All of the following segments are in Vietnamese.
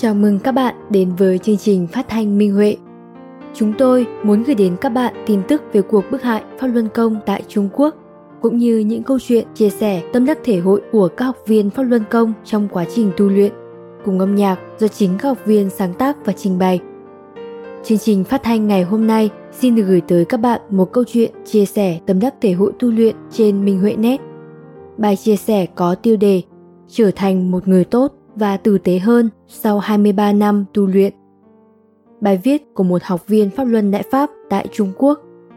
Chào mừng các bạn đến với chương trình phát thanh Minh Huệ. Chúng tôi muốn gửi đến các bạn tin tức về cuộc bức hại Pháp Luân Công tại Trung Quốc, cũng như những câu chuyện chia sẻ tâm đắc thể hội của các học viên Pháp Luân Công trong quá trình tu luyện, cùng âm nhạc do chính các học viên sáng tác và trình bày. Chương trình phát thanh ngày hôm nay xin được gửi tới các bạn một câu chuyện chia sẻ tâm đắc thể hội tu luyện trên Minh Huệ Net. Bài chia sẻ có tiêu đề Trở thành một người tốt và tử tế hơn sau 23 năm tu luyện. Bài viết của một học viên Pháp Luân Đại Pháp tại Trung Quốc.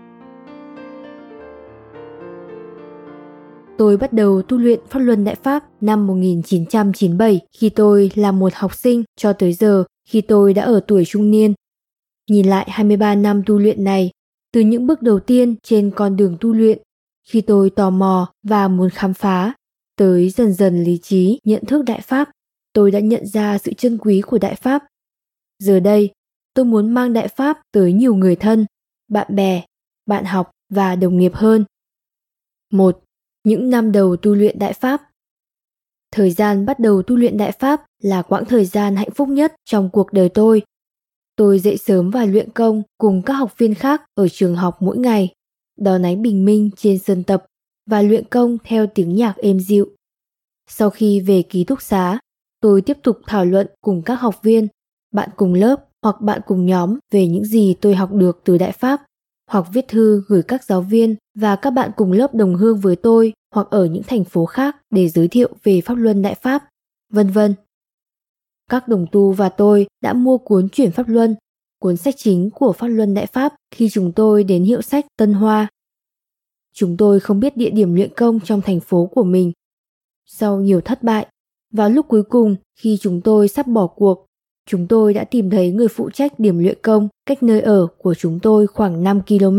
Tôi bắt đầu tu luyện Pháp Luân Đại Pháp năm 1997 khi tôi là một học sinh cho tới giờ khi tôi đã ở tuổi trung niên. Nhìn lại 23 năm tu luyện này, từ những bước đầu tiên trên con đường tu luyện, khi tôi tò mò và muốn khám phá, tới dần dần lý trí nhận thức Đại Pháp, tôi đã nhận ra sự trân quý của Đại Pháp. Giờ đây, tôi muốn mang Đại Pháp tới nhiều người thân, bạn bè, bạn học và đồng nghiệp hơn. 1. Những năm đầu tu luyện Đại Pháp. Thời gian bắt đầu tu luyện Đại Pháp là quãng thời gian hạnh phúc nhất trong cuộc đời tôi. Tôi dậy sớm và luyện công cùng các học viên khác ở trường học mỗi ngày, đón ánh bình minh trên sân tập và luyện công theo tiếng nhạc êm dịu. Sau khi về ký túc xá, tôi tiếp tục thảo luận cùng các học viên, bạn cùng lớp hoặc bạn cùng nhóm về những gì tôi học được từ Đại Pháp, hoặc viết thư gửi các giáo viên và các bạn cùng lớp đồng hương với tôi hoặc ở những thành phố khác để giới thiệu về Pháp Luân Đại Pháp, vân vân. Các đồng tu và tôi đã mua cuốn Chuyển Pháp Luân, cuốn sách chính của Pháp Luân Đại Pháp khi chúng tôi đến hiệu sách Tân Hoa. Chúng tôi không biết địa điểm luyện công trong thành phố của mình. Sau nhiều thất bại, vào lúc cuối cùng khi chúng tôi sắp bỏ cuộc, chúng tôi đã tìm thấy người phụ trách điểm luyện công cách nơi ở của chúng tôi khoảng 5 km.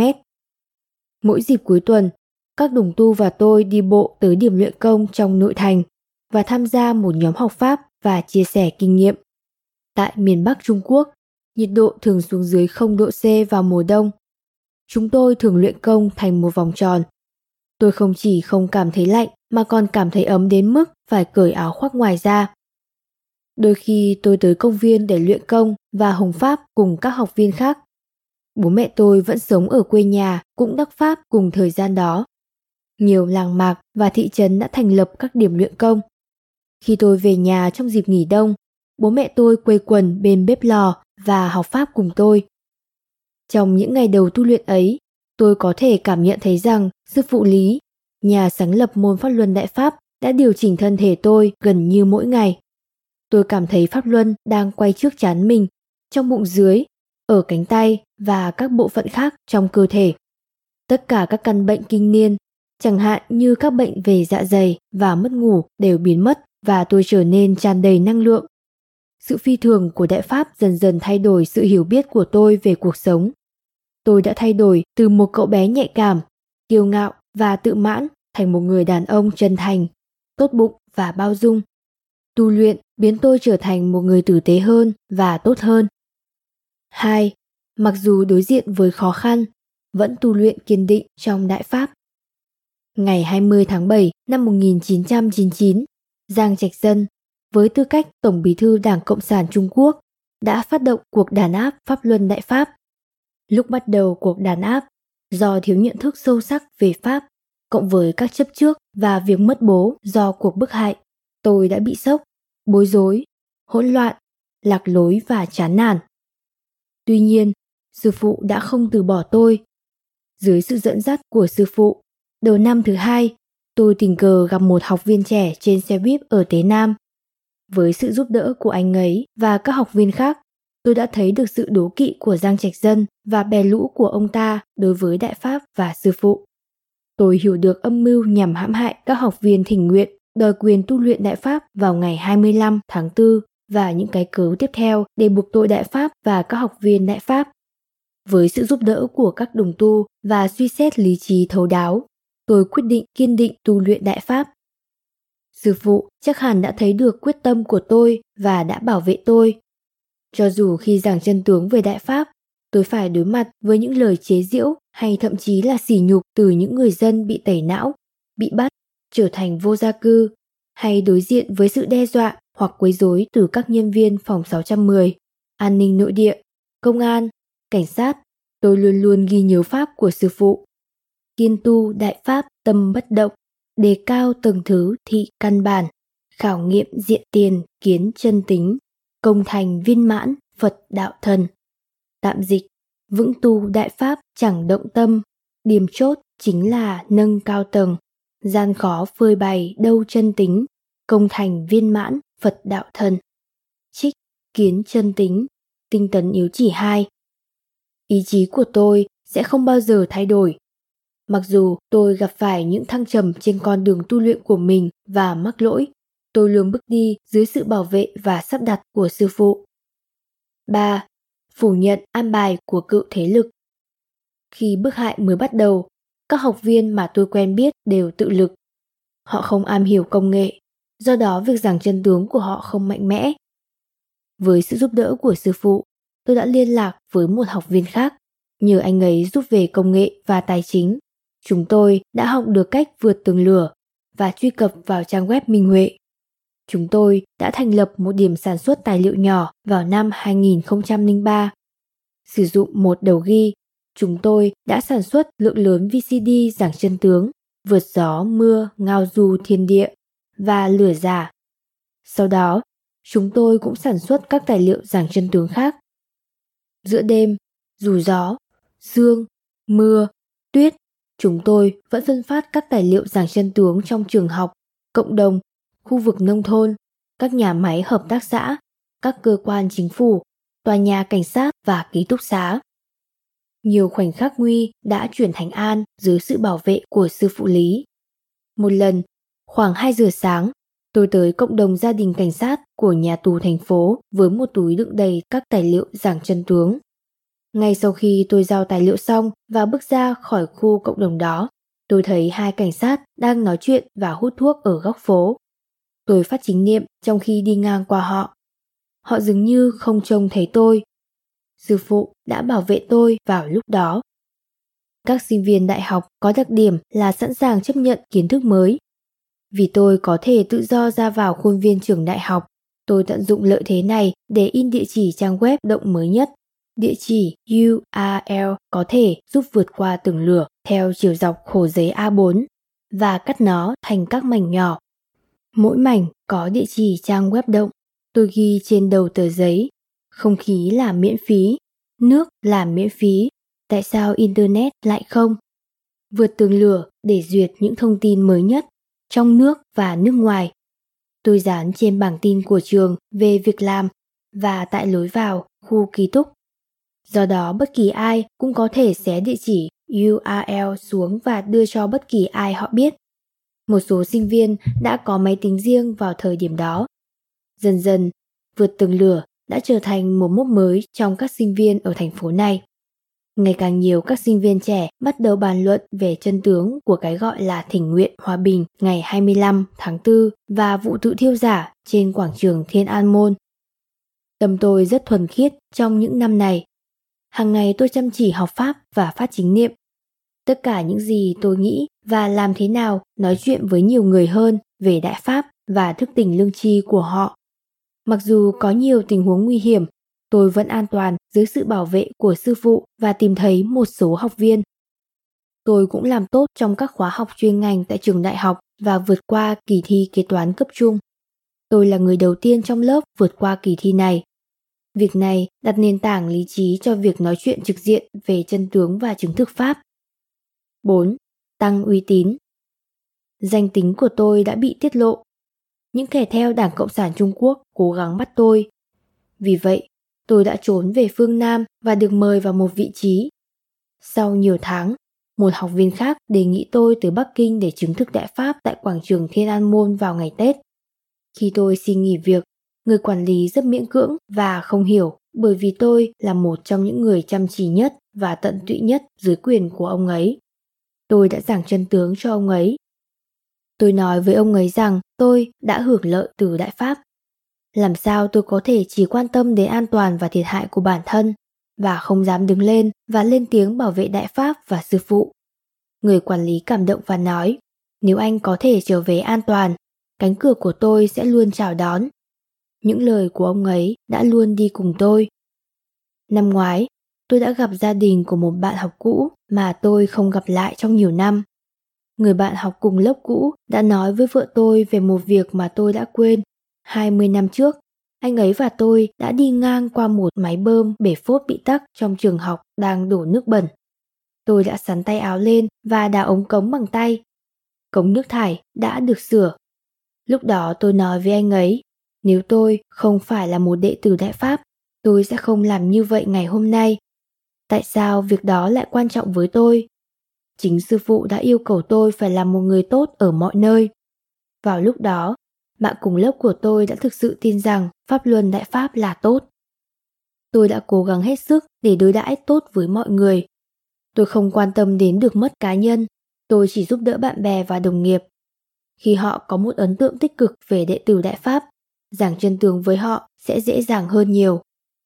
Mỗi dịp cuối tuần, các đồng tu và tôi đi bộ tới điểm luyện công trong nội thành và tham gia một nhóm học Pháp và chia sẻ kinh nghiệm. Tại miền Bắc Trung Quốc, nhiệt độ thường xuống dưới 0 độ C vào mùa đông. Chúng tôi thường luyện công thành một vòng tròn. Tôi không chỉ không cảm thấy lạnh mà còn cảm thấy ấm đến mức phải cởi áo khoác ngoài ra. Đôi khi tôi tới công viên để luyện công và hồng Pháp cùng các học viên khác. Bố mẹ tôi vẫn sống ở quê nhà cũng đắc Pháp cùng thời gian đó. Nhiều làng mạc và thị trấn đã thành lập các điểm luyện công. Khi tôi về nhà trong dịp nghỉ đông, bố mẹ tôi quây quần bên bếp lò và học Pháp cùng tôi. Trong những ngày đầu tu luyện ấy, tôi có thể cảm nhận thấy rằng sư phụ Lý, nhà sáng lập môn Pháp Luân Đại Pháp, đã điều chỉnh thân thể tôi gần như mỗi ngày. Tôi cảm thấy Pháp Luân đang quay trước trán mình, trong bụng dưới, ở cánh tay và các bộ phận khác trong cơ thể. Tất cả các căn bệnh kinh niên, chẳng hạn như các bệnh về dạ dày và mất ngủ đều biến mất và tôi trở nên tràn đầy năng lượng. Sự phi thường của Đại Pháp dần dần thay đổi sự hiểu biết của tôi về cuộc sống. Tôi đã thay đổi từ một cậu bé nhạy cảm, kiêu ngạo và tự mãn thành một người đàn ông chân thành, tốt bụng và bao dung. Tu luyện biến tôi trở thành một người tử tế hơn và tốt hơn. 2. Mặc dù đối diện với khó khăn, vẫn tu luyện kiên định trong Đại Pháp. Ngày 20 tháng 7 năm 1999, Giang Trạch Dân, với tư cách Tổng Bí thư Đảng Cộng sản Trung Quốc, đã phát động cuộc đàn áp Pháp Luân Đại Pháp. Lúc bắt đầu cuộc đàn áp, do thiếu nhận thức sâu sắc về Pháp, cộng với các chấp trước và việc mất bố do cuộc bức hại, tôi đã bị sốc, bối rối, hỗn loạn, lạc lối và chán nản. Tuy nhiên, sư phụ đã không từ bỏ tôi. Dưới sự dẫn dắt của sư phụ, đầu năm thứ 2, tôi tình cờ gặp một học viên trẻ trên xe buýt ở Tế Nam. Với sự giúp đỡ của anh ấy và các học viên khác, tôi đã thấy được sự đố kỵ của Giang Trạch Dân và bè lũ của ông ta đối với Đại Pháp và sư phụ. Tôi hiểu được âm mưu nhằm hãm hại các học viên thỉnh nguyện đòi quyền tu luyện Đại Pháp vào ngày 25 tháng 4 và những cái cớ tiếp theo để buộc tội Đại Pháp và các học viên Đại Pháp. Với sự giúp đỡ của các đồng tu và suy xét lý trí thấu đáo, tôi quyết định kiên định tu luyện Đại Pháp. Sư phụ chắc hẳn đã thấy được quyết tâm của tôi và đã bảo vệ tôi. Cho dù khi giảng chân tướng về Đại Pháp, tôi phải đối mặt với những lời chế giễu hay thậm chí là sỉ nhục từ những người dân bị tẩy não, bị bắt, trở thành vô gia cư, hay đối diện với sự đe dọa hoặc quấy rối từ các nhân viên phòng 610, an ninh nội địa, công an, cảnh sát, tôi luôn luôn ghi nhớ pháp của sư phụ. Kiên tu đại pháp tâm bất động, đề cao tầng thứ thị căn bản, khảo nghiệm diện tiền kiến chân tính, công thành viên mãn Phật đạo thần. Tạm dịch, vững tu đại pháp chẳng động tâm, điểm chốt chính là nâng cao tầng, gian khó phơi bày đâu chân tính, công thành viên mãn Phật đạo thần. Trích kiến chân tính, tinh tấn yếu chỉ 2. Ý chí của tôi sẽ không bao giờ thay đổi. Mặc dù tôi gặp phải những thăng trầm trên con đường tu luyện của mình và mắc lỗi, tôi luôn bước đi dưới sự bảo vệ và sắp đặt của sư phụ. 3. Phủ nhận an bài của cựu thế lực. Khi bức hại mới bắt đầu, các học viên mà tôi quen biết đều tự lực. Họ không am hiểu công nghệ, do đó việc giảng chân tướng của họ không mạnh mẽ. Với sự giúp đỡ của sư phụ, tôi đã liên lạc với một học viên khác, nhờ anh ấy giúp về công nghệ và tài chính. Chúng tôi đã học được cách vượt tường lửa và truy cập vào trang web Minh Huệ. Chúng tôi đã thành lập một điểm sản xuất tài liệu nhỏ vào năm 2003. Sử dụng một đầu ghi, chúng tôi đã sản xuất lượng lớn VCD giảng chân tướng, vượt gió mưa ngao du thiên địa và lửa giả. Sau đó, chúng tôi cũng sản xuất các tài liệu giảng chân tướng khác. Giữa đêm, dù gió, sương, mưa, tuyết, chúng tôi vẫn phân phát các tài liệu giảng chân tướng trong trường học, cộng đồng, khu vực nông thôn, các nhà máy hợp tác xã, các cơ quan chính phủ, tòa nhà cảnh sát và ký túc xá. Nhiều khoảnh khắc nguy đã chuyển thành an dưới sự bảo vệ của sư phụ Lý. Một lần, khoảng 2 giờ sáng, tôi tới cộng đồng gia đình cảnh sát của nhà tù thành phố với một túi đựng đầy các tài liệu giảng chân tướng. Ngay sau khi tôi giao tài liệu xong và bước ra khỏi khu cộng đồng đó, tôi thấy 2 cảnh sát đang nói chuyện và hút thuốc ở góc phố. Tôi phát chính niệm trong khi đi ngang qua họ. Họ dường như không trông thấy tôi. Sư phụ đã bảo vệ tôi vào lúc đó. Các sinh viên đại học có đặc điểm là sẵn sàng chấp nhận kiến thức mới. Vì tôi có thể tự do ra vào khuôn viên trường đại học, tôi tận dụng lợi thế này để in địa chỉ trang web động mới nhất. Địa chỉ URL có thể giúp vượt qua tường lửa theo chiều dọc khổ giấy A4 và cắt nó thành các mảnh nhỏ. Mỗi mảnh có địa chỉ trang web động. Tôi ghi trên đầu tờ giấy, không khí là miễn phí, nước là miễn phí, tại sao Internet lại không? Vượt tường lửa để duyệt những thông tin mới nhất, trong nước và nước ngoài. Tôi dán trên bảng tin của trường về việc làm và tại lối vào khu ký túc. Do đó bất kỳ ai cũng có thể xé địa chỉ URL xuống và đưa cho bất kỳ ai họ biết. Một số sinh viên đã có máy tính riêng vào thời điểm đó. Dần dần, vượt tường lửa đã trở thành một mốc mới trong các sinh viên ở thành phố này. Ngày càng nhiều các sinh viên trẻ bắt đầu bàn luận về chân tướng của cái gọi là thỉnh nguyện hòa bình ngày 25 tháng 4 và vụ tự thiêu giả trên quảng trường Thiên An Môn. Tâm tôi rất thuần khiết trong những năm này. Hàng ngày tôi chăm chỉ học Pháp và phát chính niệm. Tất cả những gì tôi nghĩ và làm thế nào nói chuyện với nhiều người hơn về Đại Pháp và thức tỉnh lương tri của họ. Mặc dù có nhiều tình huống nguy hiểm, tôi vẫn an toàn dưới sự bảo vệ của sư phụ và tìm thấy một số học viên. Tôi cũng làm tốt trong các khóa học chuyên ngành tại trường đại học và vượt qua kỳ thi kế toán cấp trung. Tôi là người đầu tiên trong lớp vượt qua kỳ thi này. Việc này đặt nền tảng lý trí cho việc nói chuyện trực diện về chân tướng và chứng thực Pháp. 4. Tăng uy tín. Danh tính của tôi đã bị tiết lộ. Những kẻ theo Đảng Cộng sản Trung Quốc cố gắng bắt tôi. Vì vậy, tôi đã trốn về phương Nam và được mời vào một vị trí. Sau nhiều tháng, một học viên khác đề nghị tôi tới Bắc Kinh để chứng thực Đại Pháp tại quảng trường Thiên An Môn vào ngày Tết. Khi tôi xin nghỉ việc, người quản lý rất miễn cưỡng và không hiểu bởi vì tôi là một trong những người chăm chỉ nhất và tận tụy nhất dưới quyền của ông ấy. Tôi đã giảng chân tướng cho ông ấy. Tôi nói với ông ấy rằng tôi đã hưởng lợi từ Đại Pháp. Làm sao tôi có thể chỉ quan tâm đến an toàn và thiệt hại của bản thân và không dám đứng lên và lên tiếng bảo vệ Đại Pháp và sư phụ. Người quản lý cảm động và nói, nếu anh có thể trở về an toàn, cánh cửa của tôi sẽ luôn chào đón. Những lời của ông ấy đã luôn đi cùng tôi. Năm ngoái, tôi đã gặp gia đình của một bạn học cũ mà tôi không gặp lại trong nhiều năm. Người bạn học cùng lớp cũ đã nói với vợ tôi về một việc mà tôi đã quên. 20 năm trước, anh ấy và tôi đã đi ngang qua một máy bơm bể phốt bị tắc trong trường học đang đổ nước bẩn. Tôi đã xắn tay áo lên và đào ống cống bằng tay. Cống nước thải đã được sửa. Lúc đó tôi nói với anh ấy, nếu tôi không phải là một đệ tử Đại Pháp, tôi sẽ không làm như vậy ngày hôm nay. Tại sao việc đó lại quan trọng với tôi? Chính sư phụ đã yêu cầu tôi phải làm một người tốt ở mọi nơi. Vào lúc đó, bạn cùng lớp của tôi đã thực sự tin rằng Pháp Luân Đại Pháp là tốt. Tôi đã cố gắng hết sức để đối đãi tốt với mọi người. Tôi không quan tâm đến được mất cá nhân, tôi chỉ giúp đỡ bạn bè và đồng nghiệp. Khi họ có một ấn tượng tích cực về đệ tử Đại Pháp, giảng chân tướng với họ sẽ dễ dàng hơn nhiều.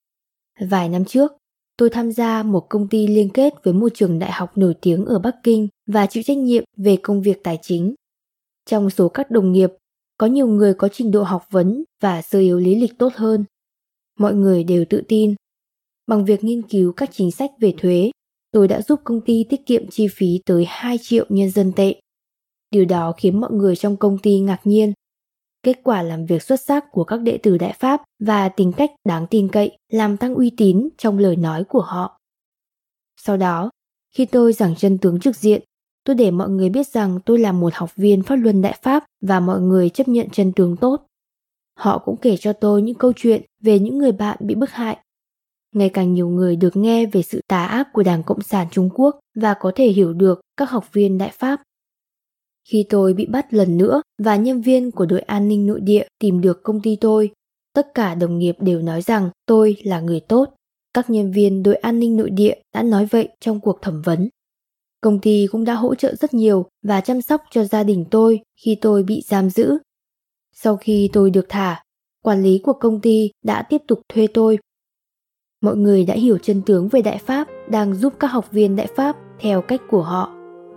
Vài năm trước, tôi tham gia một công ty liên kết với một trường đại học nổi tiếng ở Bắc Kinh và chịu trách nhiệm về công việc tài chính. Trong số các đồng nghiệp, có nhiều người có trình độ học vấn và sơ yếu lý lịch tốt hơn. Mọi người đều tự tin. Bằng việc nghiên cứu các chính sách về thuế, tôi đã giúp công ty tiết kiệm chi phí tới 2 triệu nhân dân tệ. Điều đó khiến mọi người trong công ty ngạc nhiên. Kết quả làm việc xuất sắc của các đệ tử Đại Pháp và tính cách đáng tin cậy làm tăng uy tín trong lời nói của họ. Sau đó, khi tôi giảng chân tướng trực diện, tôi để mọi người biết rằng tôi là một học viên Pháp Luân Đại Pháp và mọi người chấp nhận chân tướng tốt. Họ cũng kể cho tôi những câu chuyện về những người bạn bị bức hại. Ngày càng nhiều người được nghe về sự tà ác của Đảng Cộng sản Trung Quốc và có thể hiểu được các học viên Đại Pháp. Khi tôi bị bắt lần nữa và nhân viên của đội an ninh nội địa tìm được công ty tôi, tất cả đồng nghiệp đều nói rằng tôi là người tốt. Các nhân viên đội an ninh nội địa đã nói vậy trong cuộc thẩm vấn. Công ty cũng đã hỗ trợ rất nhiều và chăm sóc cho gia đình tôi khi tôi bị giam giữ. Sau khi tôi được thả, quản lý của công ty đã tiếp tục thuê tôi. Mọi người đã hiểu chân tướng về Đại Pháp, đang giúp các học viên Đại Pháp theo cách của họ.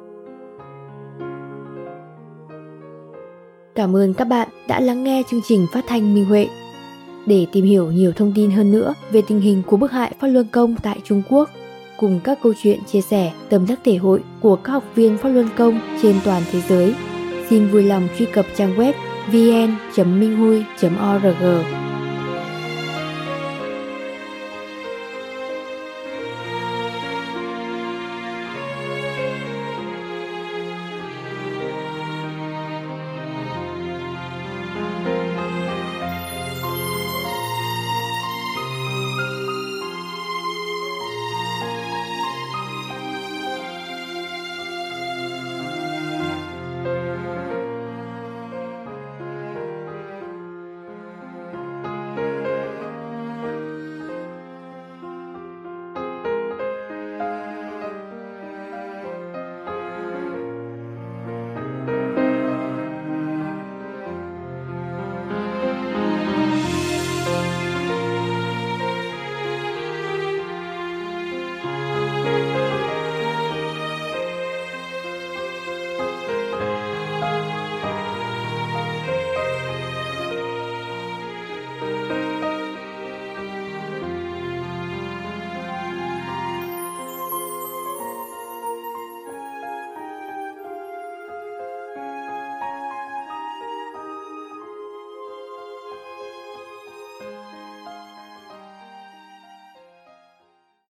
Cảm ơn các bạn đã lắng nghe chương trình phát thanh Minh Huệ. Để tìm hiểu nhiều thông tin hơn nữa về tình hình của bức hại Pháp Luân Công tại Trung Quốc, cùng các câu chuyện chia sẻ tâm đắc thể hội của các học viên Pháp Luân Công trên toàn thế giới, xin vui lòng truy cập trang web vn.minhui.org.